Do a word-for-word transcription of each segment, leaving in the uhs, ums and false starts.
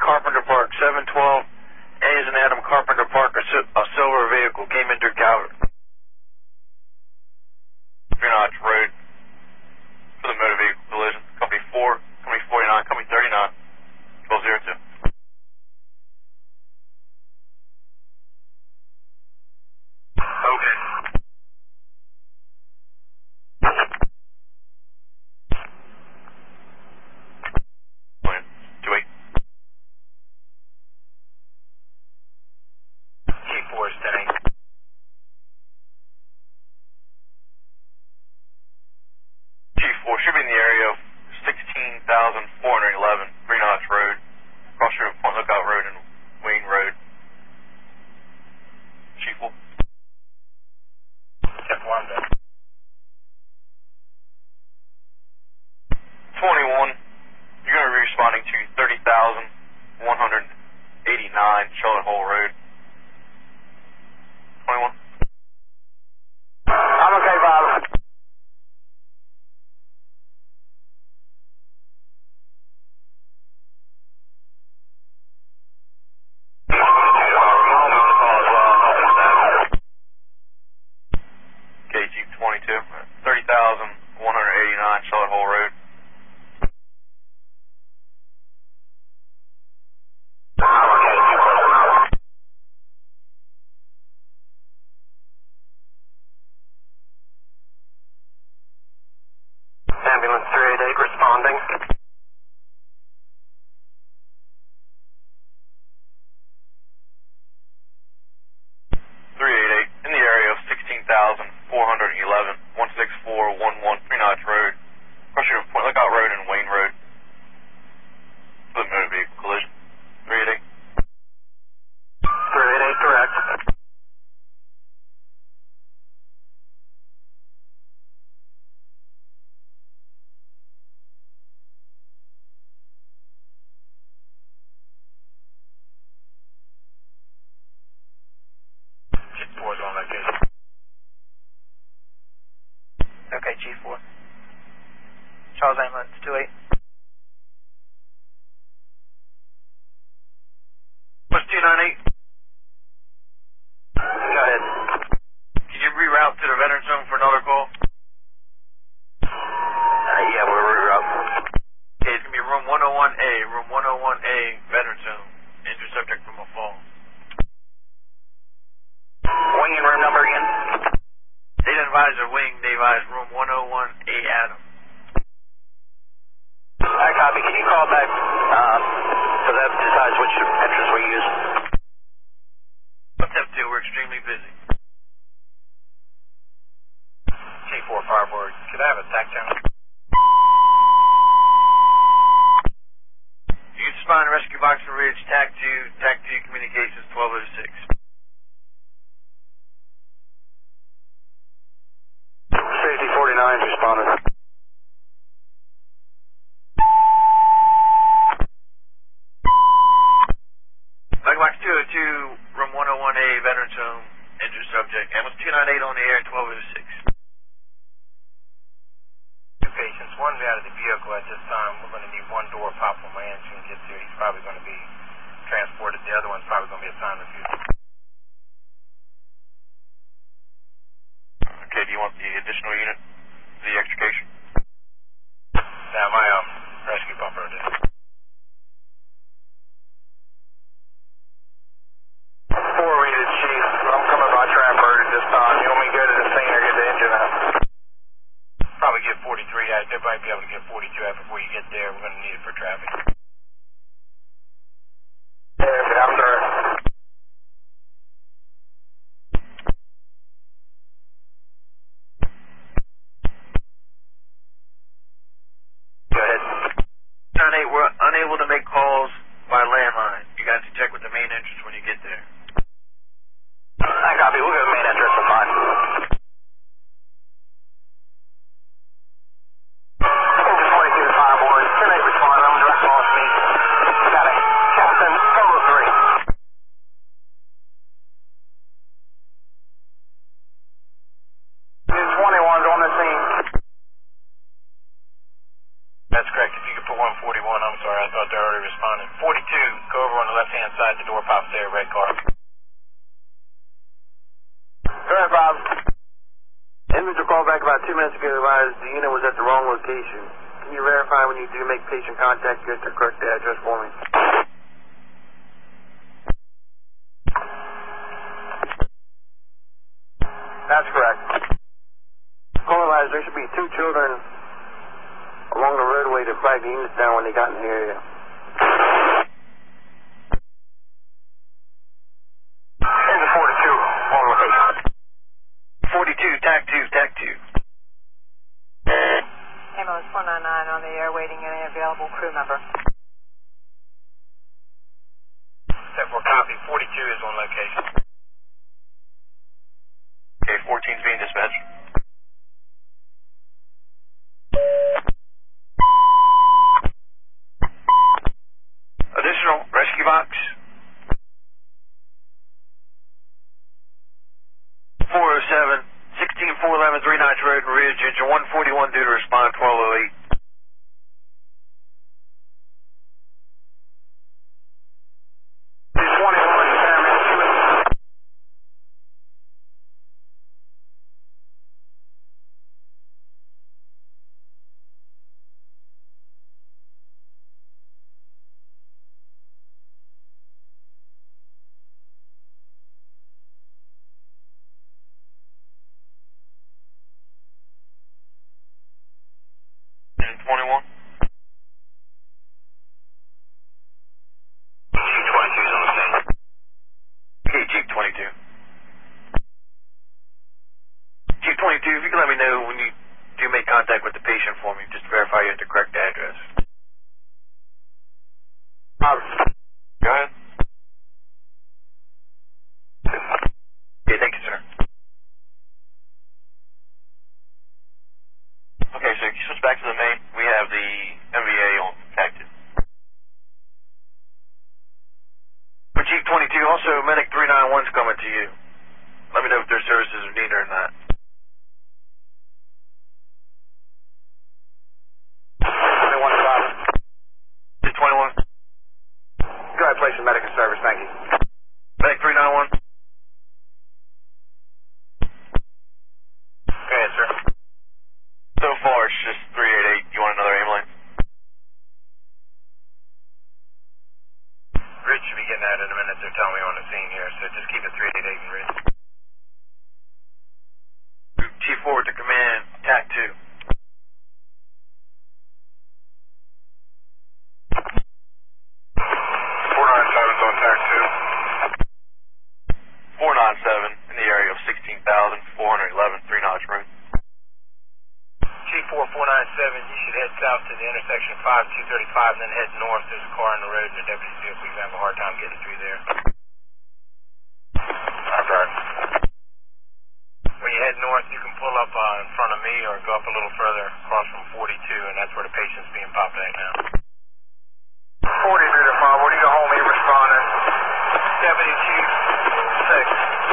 Carpenter Park, seven twelve. A is in Adam Carpenter Park, a, si a silver vehicle came into Calvert. Three Notch Road for the motor vehicle collision. Company four, Company forty-nine, Company thirty-nine, twelve oh two. Okay. Two eight. G four is ten eight. G four should be in the area of sixteen thousand four hundred eleven, Three Notch Road, cross street of Point Lookout Road and Wayne Road. G four. Step one, then. twenty-one, you're going to be responding to thirty thousand one hundred eighty-nine Charlotte Hole Road. twenty-one. I'm okay, Bob. Okay, Jeep twenty-two, thirty thousand one hundred eighty-nine Charlotte Hole Road. Ambulance three eight eight responding. three eight eight in the area of sixteen thousand four hundred eleven, one six four one one Three Notch Road, cross street of Point Lookout Road and Wayne Road. For the motor vehicle collision. three eight eight. three eight eight, correct. G four is on location. Okay, G four. Charles Ambulance two eight. What's two nine eight? Go ahead. Can you reroute to the Veterans Home for another call? Uh, yeah, we're reroute. Okay, it's going to be room one oh one A, room one oh one A, Veterans Home. Injured subject from a fall. Wing and room number again? They didn't advise a wing, they advised room one oh one A Adam. I copy. Can you call back? Uh, so that decides which entrance we use. Step two, we're extremely busy. G four Fireboard, could I have a tac channel? You can respond to Rescue Boxer Ridge, tac two, tac two communications twelve oh six. Safety forty-nine responded. Box two oh two, room one oh one A, Veterans Home, injured subject. Ambulance two nine eight on the air, twelve oh six. Two patients, one's out of the vehicle at this time. We're going to need one door pop when my engine gets here. He's probably going to be transported. The other one's probably going to be assigned to the future. Okay, do you want the additional unit, the extrication? Yeah, my um, rescue bumper did. Four rated chief, I'm coming by Trafford at this time. You want me to go to the scene or get the engine out? Probably get forty-three out. They might be able to get forty-two out before you get there. We're going to need it for traffic. Yeah, I'm there. Go ahead. nine eight, we're unable to make calls by landline. You got to check with the main entrance when you get there. I copy. We'll go to the main entrance. I'm fine. twenty-two to Fireboard. ten eight respond. I'm direct off me. Got it. Captain, Solo three. twenty-one's on the scene. That's correct. If you could put one forty-one, I'm sorry. I thought they were already responded. forty-two, go over on the left-hand side, the door pops there, red car. Go ahead, Bob. Individual called back about two minutes ago, advised the unit was at the wrong location. Can you verify when you do make patient contact, get the correct address for me? That's correct. Call advised there should be two children along the roadway that flagged the units down when they got in the area. Here's a forty-two, on location. forty-two, tac two, tac two. Ambulance four nine nine on the air waiting any available crew member. Step four copy, forty-two is on location. Okay, fourteen is being dispatched. Additional rescue box. four oh seven, sixteen four eleven, Three Notch Road, Ridge, engine one forty-one due to respond twelve oh eight. twenty-one. Jeep twenty-two is on the scene. Okay, Jeep twenty-two. Jeep twenty-two, if you can let me know when you do make contact with the patient for me, just to verify you have the correct address. Bob. Go ahead. Okay, thank you, sir. Okay, so if you switch back to the main, we have the M V A on active. For Jeep twenty-two, also Medic three nine one is coming to you. Let me know if their services are needed or not. twenty-one, Bob. Jeep twenty-one. Go ahead, place in medical service, thank you. Medic three nine one. Go ahead, sir. So far, it's just three eight eight. You want another ambulance? Ridge should be getting out in a minute. They're telling me on the scene here, so just keep it three eight eight and Ridge. Chief forward to command, tac two. four nine seven's on tac two. four nine seven in the area of sixteen thousand four hundred eleven, Three Notch Road. Chief four four nine seven, you should head south to the intersection of five two thirty-five and then head north. There's a car on the road and the deputy's vehicle. You have a hard time getting through there. Okay. When you head north, you can pull up uh, in front of me or go up a little further across from forty-two, and that's where the patient's being popped right now. forty-two to five, what do you go home, you responding? Deputy Chief six.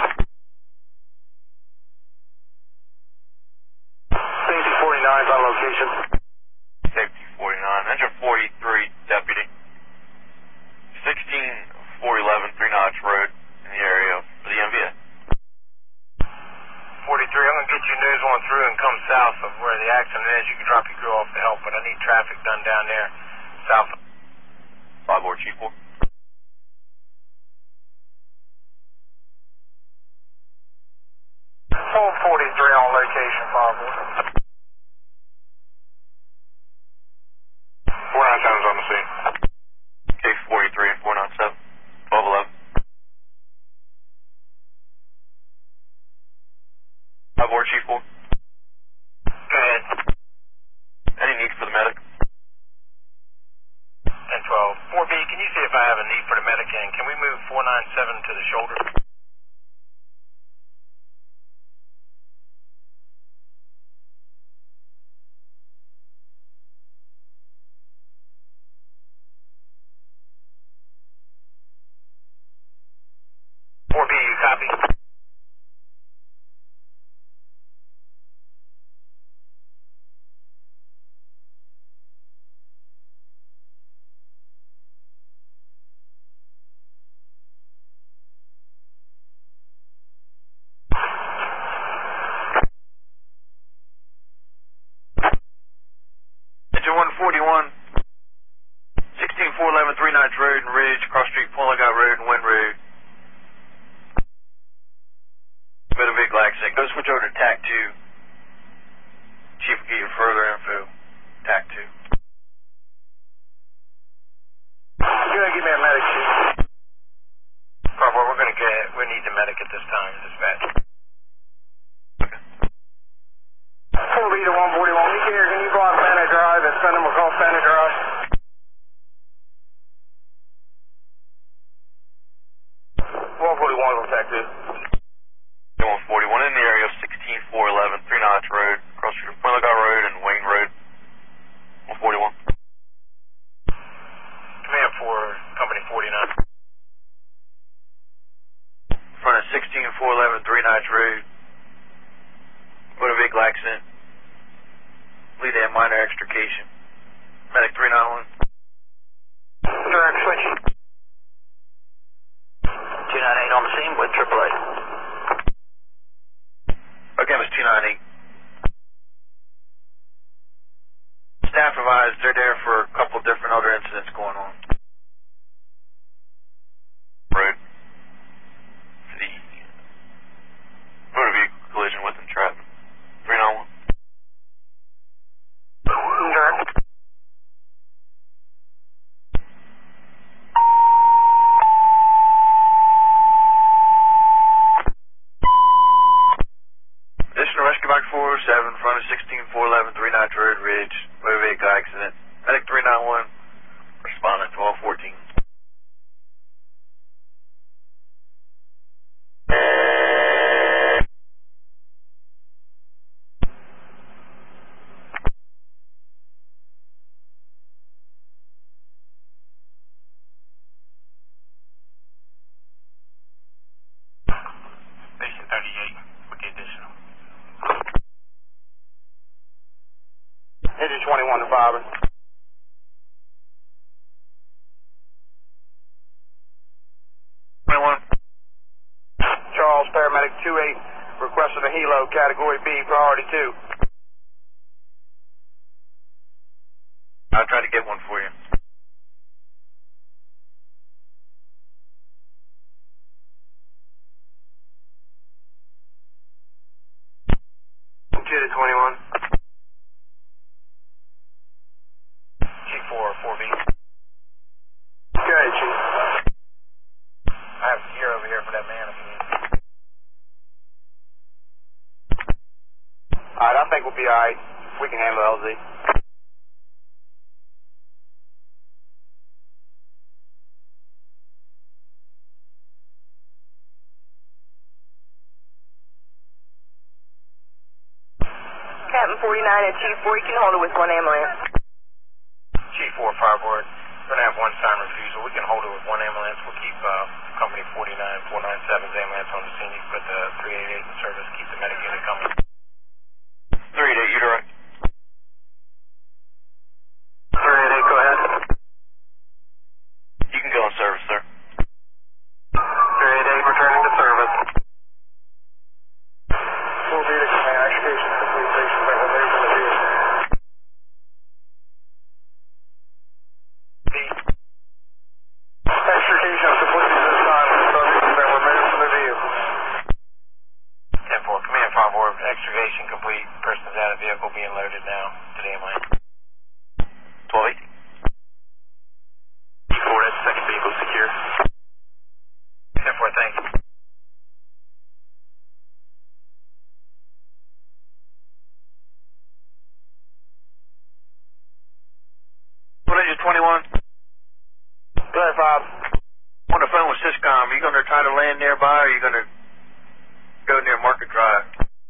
Safety forty-nine is on location. Safety forty-nine. Engine forty-three, deputy. sixteen four eleven, Three Notch Road in the area for the M V A. forty-three, I'm going to get you news one through and come south of where the accident is. You can drop your crew off to help, but I need traffic done down there south. Five board, Chief four. four forty-three on location, five board. four nine seven's on the scene. Case forty-three and four nine seven. twelve eleven. Five board, Chief four. Go ahead. Any need for the medic? ten twelve. four B, can you see if I have a need for the medic and can we move four nine seven to the shoulder? four B, you copy? forty-one, sixteen four eleven, Three Knights Road and Ridge, Cross Street, Point Lookout Road and Wind Road. Bit of a big accident. Go switch over to T A C two. Chief will get you further info. T A C two. You're going to give me a medic, Chief. Bravo, we're going to get, we need the medic at this time, dispatch. four B to one forty-one. He's here. Can you go on Banner Drive and send him across Banner Drive? one forty-one on T A C two. one forty-one in the area of sixteen four eleven, Three Knights Road, Cross Street, Point Lookout Road and Wayne Road. one forty-one. Command for Company forty-nine. In front of sixteen four eleven, Three Knights Road. What a big accident. Lead to minor extrication. Medic three nine one. Direct switch. two ninety-eight on the scene with triple A. Okay, Miss two ninety-eight. Staff advised they're there for a couple different other incidents going on. Road. For the motor vehicle collision with entrapment. three nine one. Direct. Additional rescue bike four oh seven in front of sixteen four eleven, Three Knights Road Ridge, motor vehicle accident. Medic three nine one, respondent twelve fourteen. Station thirty-eight with the additional. Engine twenty-one to Bobby. twenty-one. Charles, paramedic two eight, requested a helo, category B, priority two. I'll try to get one for you. two to twenty-one. G four, four B. Go ahead, Chief. I have gear over here for that man if you need. Alright, I think we'll be alright. We can handle L Z. Captain forty-nine at Chief four, you can hold it with one ambulance. G four, fireboard. We're going to have one sign refusal. We can hold it with one ambulance. We'll keep uh, Company forty-nine, four ninety-seven's ambulance on the scene. You can put the three eighty-eight in service. Keep the medic unit coming. three eighty-eight, you direct. three eight eight, go ahead. You can go in service, sir. three eight eight, returning to service. four B to command, extrication complete, station recommendation from the vehicle. B. Extrication complete this time, subjects have been removed from the vehicle. ten four, command fireboard. Extrication complete. Person's out of vehicle being loaded now to the ambulance. twelve eighteen. G four, that's second vehicle secure. ten four, thank you. What is it, twenty-one? Go ahead, Bob. On the phone with Syscom, are you going to try to land nearby or are you going to go near Market Drive?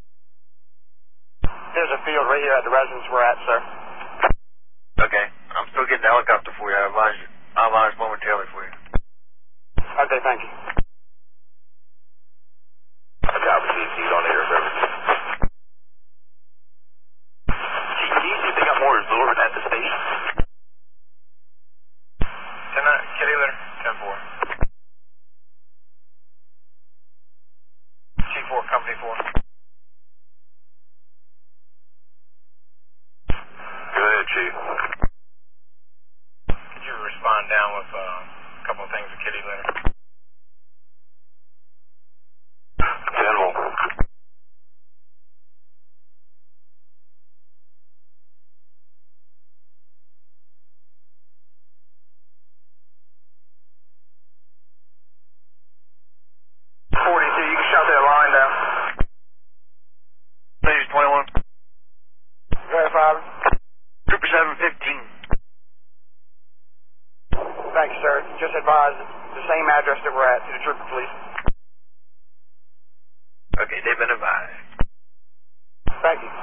There's a field right here at the residence we're at, sir. Okay. I'm still getting the helicopter for you. I'll advise you. I'll advise momentarily for you. Okay, thank you. Copy, Chief. He's on air service. Chief, can you see if they got more absorbent at the station? ten nine, Kitty Litter, ten four. G four, Company four. Go ahead, Chief. line down. Station twenty-one. Go ahead, Father. Trooper seven fifteen. Thank you, sir. Just advise the same address that we're at to the trooper, please. Okay, they've been advised. Thank you.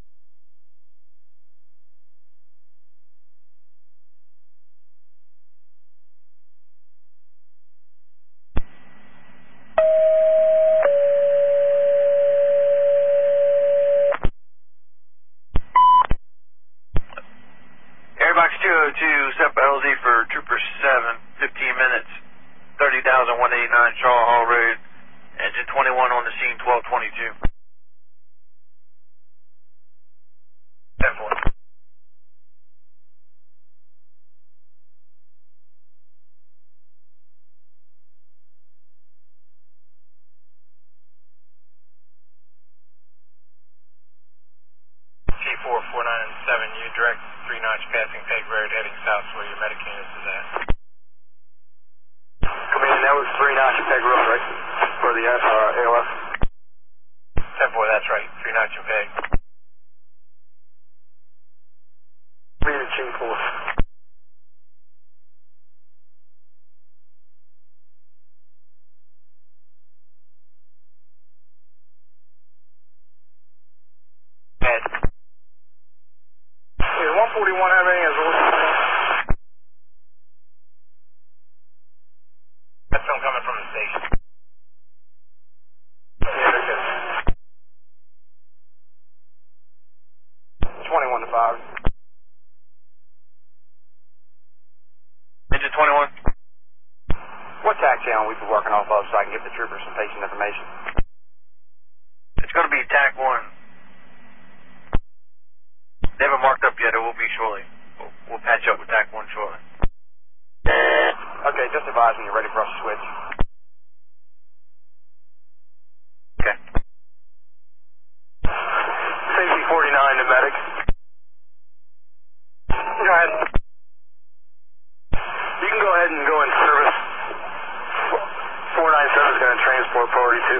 Airbox two oh two, set up L Z for Trooper seven, fifteen minutes, thirty thousand one eighty-nine Shaw Hall Road, engine twenty-one on the scene, twelve twenty-two. ten four. G four four nine seven, you direct three notch passing Peg Road heading south where your medic unit is at. Command, that was three notch Peg Road, right? For the uh, A O F. ten four, that's right. three notch and Peg. Read it, G four. Head. Is one forty-one have any as well? That's some coming from the station. Yeah, they're good. twenty-one to five. Engine twenty-one. What tax channel we be working off of so I can give the troopers some patient information? It's going to be TAC one. They haven't marked up yet, it will be shortly. We'll, we'll patch up with TAC one shortly. Okay, just advise when you're ready for us to switch. Okay. Safety forty-nine to medic. Go ahead. You can go ahead and go in service. four nine seven is going to transport priority two.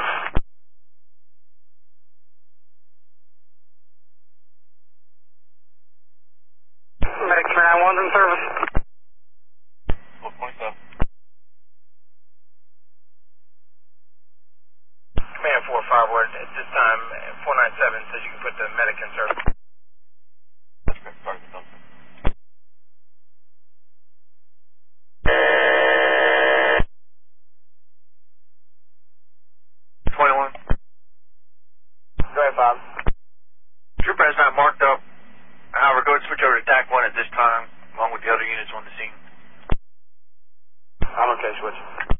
Medic nine one's in service. twelve twenty-seven. Command four forward. At this time, four nine seven says you can put the medic in service. That's correct. Sorry for something. twenty-one. Go ahead, Bob. Trooper has not marked up. However, go ahead and switch over to TAC one at this time, along with the other units on the scene. I'm okay, switch.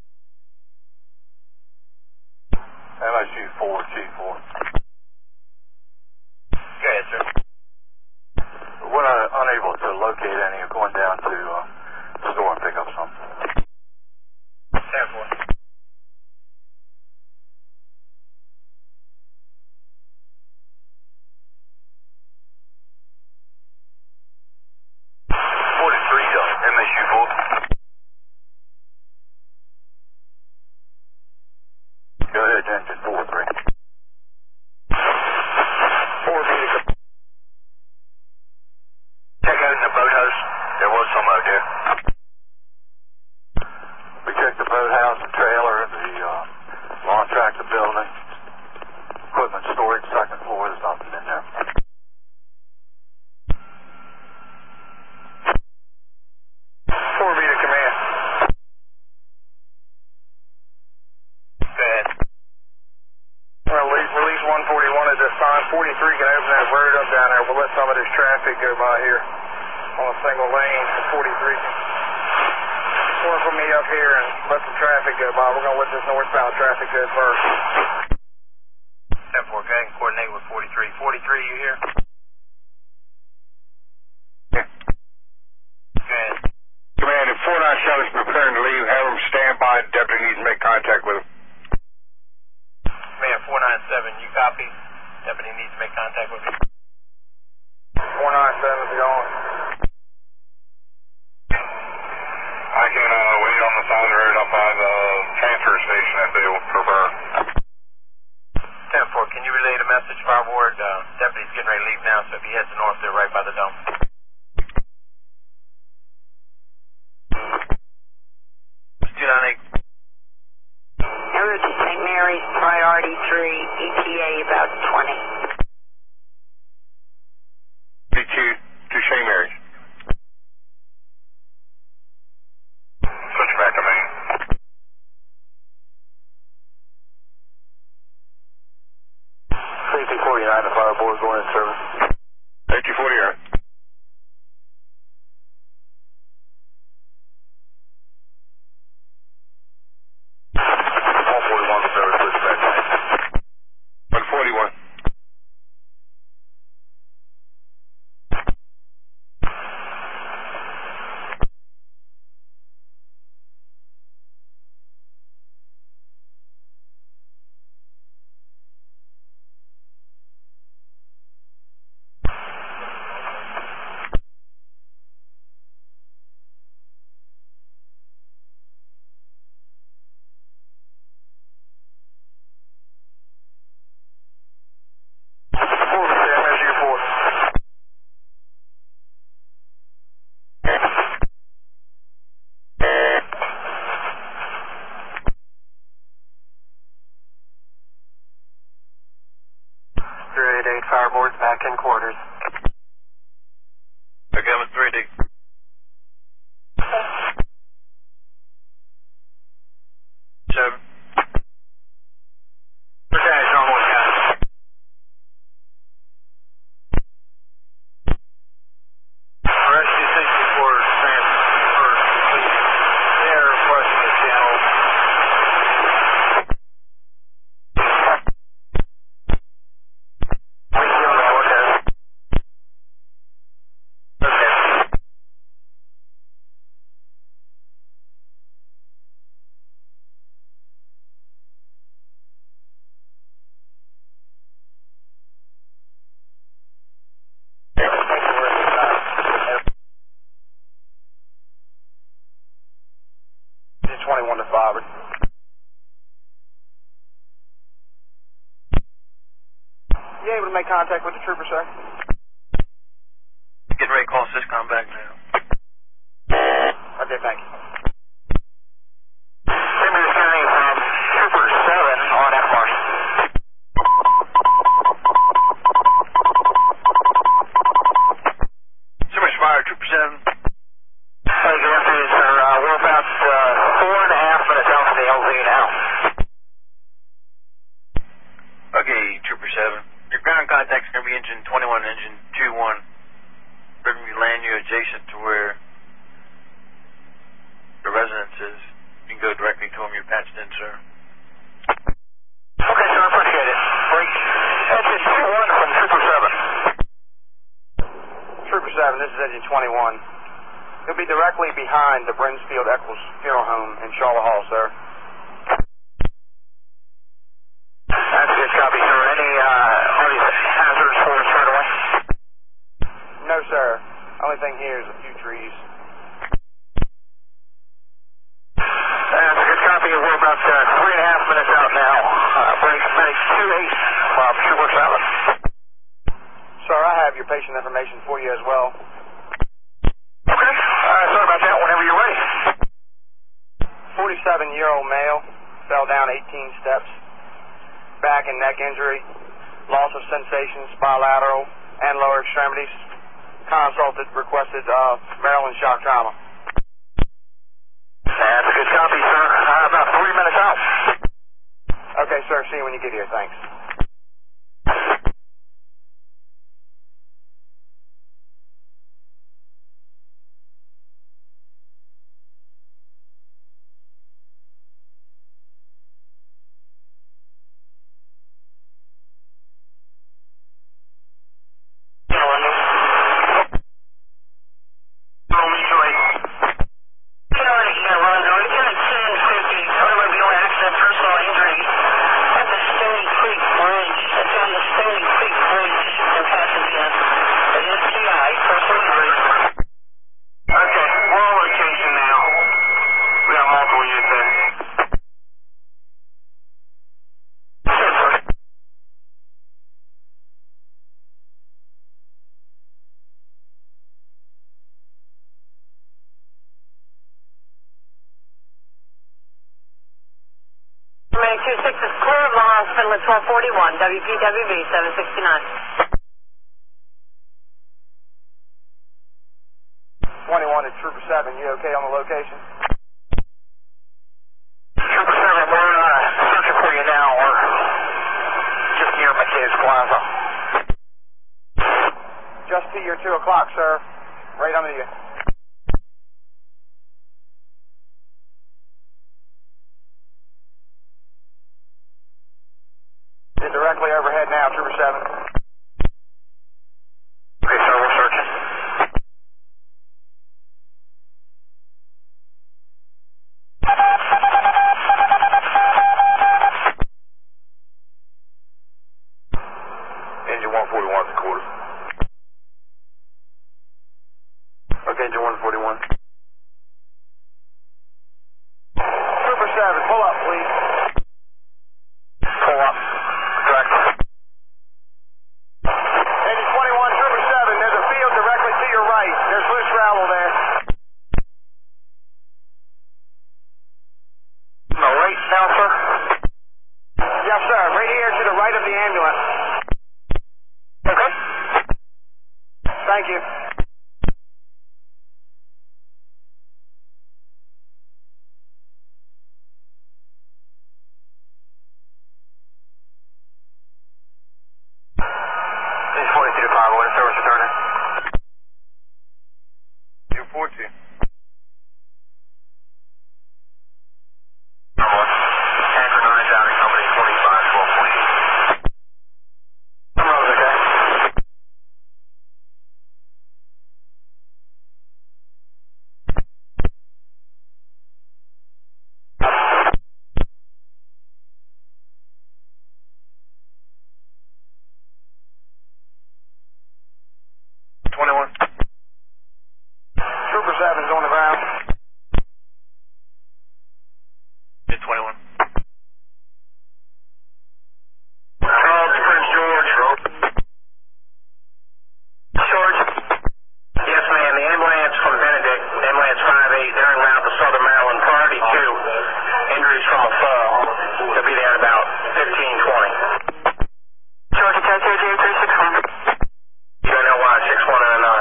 M S U four G four. Go ahead, sir. We're uh, unable to locate any. We're going down to uh, the store and pick up some. ten four. forty-three, M S U four. Go ahead, engine four three. Four vehicle. Check out in the boathouse. There was some out there. We checked the boathouse, the trailer, the uh, lawn tractor building, equipment storage, second floor. There's nothing in there. Four V to command. Go ahead. Release, release one forty-one at this time. forty-three can open that road up down there. We'll let some of this traffic go by here on a single lane. So forty-three can work with me up here and let some traffic go by. We're going to let this northbound traffic go first. ten four, go ahead and coordinate with forty-three. forty-three, you here? Yeah. Go ahead. Command, if four nine seven is preparing to leave, have them stand by. Deputy needs to make contact with him. Command four nine seven, you copy? Deputy needs to make contact with you. four nine seven is going. I can uh, wait on the side of the road up by the transfer station if they would prefer. four, can you relay the message, Fireboard? Uh, deputy's getting ready to leave now, so if he heads north, they're right by the dome. two nine eight. Ever to Saint Mary's, priority three, E T A about twenty. B two to Saint Mary's. Switch back to main. Safety forty-nine, the Fireboard going in service. Safety forty-nine. one forty-one service, switch back to main. one forty-one. three eight eight, Fireboard's back in quarters. Okay, I'm at three D. Seven. Okay, normal guys. Rescue sixty-four transfer completed. They are requesting a channel. twenty-one to five. You able to make contact with the trooper, sir? Getting ready to call Syscom back now. Okay, thank you. Simmons County from Trooper seven on F R. Simmons Fire, Trooper seven. Hey, good afternoon, sir. Uh, we're about uh, four and a half minutes out from the L Z now. Okay, Trooper seven. Your ground contact's going to be engine twenty-one, engine two one. They're going to be land you adjacent to where the residence is. You can go directly to them. You're patched in, sir. Okay, sir, appreciate it. Break. Engine two one from Trooper seven. Trooper seven, this is engine twenty-one. You'll be directly behind the Brinsfield Eccles Funeral Home in Charlotte Hall, sir. That's a good copy, sir. Any uh, are these hazards for us right away? No, sir. Only thing here is a few trees. That's a good copy. We're about uh, three and a half minutes out now. Uh, break medic two eight from Trooper seven. Sir, I have your patient information for you as well. Okay. Uh, sorry about that. Whenever you're ready. forty-seven-year-old male, fell down eighteen steps, back and neck injury, loss of sensation, bilateral and lower extremities, consulted, requested uh, Maryland shock trauma. That's a good copy, sir. Uh, about three minutes out. Okay, sir, see you when you get here, thanks. Personal injury at the Stony Creek one forty-one, W P W V seven sixty-nine. twenty-one to Trooper seven, you okay on the location? Trooper seven, we're uh, searching for you now. We're just near McKay's Plaza. Just to your two o'clock, sir. Right under you. You're directly overhead now, Trooper seven. Okay, sir, we're searching. Engine one forty-one, the quarter. Okay, engine one forty-one. Trooper seven, pull up, please. Pull up. Correct. Engine twenty-one, Trooper seven, there's a field directly to your right. There's loose gravel there. No, right now, sir? Yes, sir. Right here to the right of the ambulance. Okay. Thank you. Engine forty-two to five, what is service returning? Engine fourteen. Number one. Anchor nine down in company twenty-five, twelve forty-eight. Number one, okay. twenty-one. Trooper seven's on the ground. Mid twenty-one. Charles, Prince George. George? Yes, ma'am. The ambulance from Benedict, ambulance five eight, they're en route to Southern Maryland. Priority two. Injuries from a fall. They'll be there in about fifteen, twenty. George, it's J J three six one. You don't know why, six one and a nine.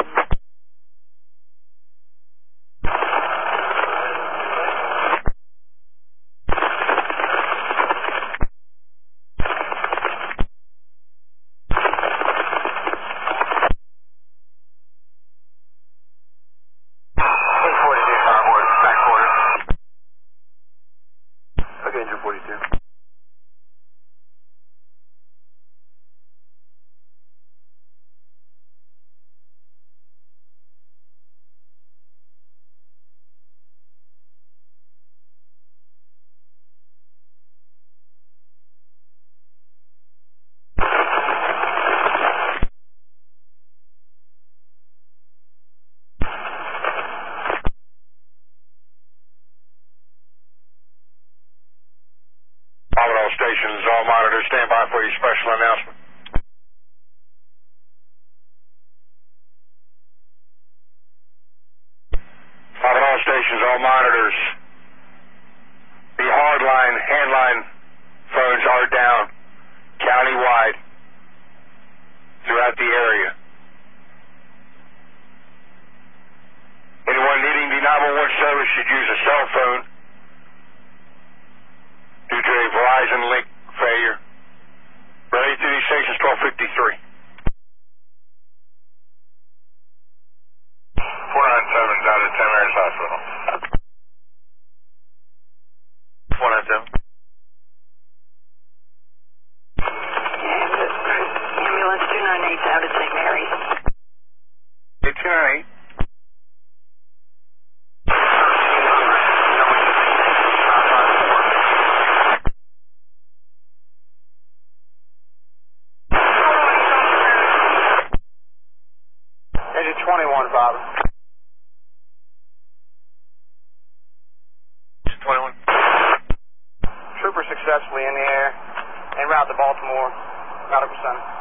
Engine forty-two, starboard, back quarter. Okay, engine forty-two. All stations, all monitors, stand by for your special announcement. All stations, all monitors. The hardline, handline phones are down countywide throughout the area. Anyone needing the nine one one service should use a cell phone due to a Verizon link failure. Ready to these stations, twelve fifty-three. four ninety-seven down at Saint Mary's Hospital. four ninety-seven. Ambulance two ninety-eight out at Saint Mary's. Hey, two ninety-eight. Engine twenty-one, Bob. twenty-one. Trooper successfully in the air, en route to Baltimore, medical center.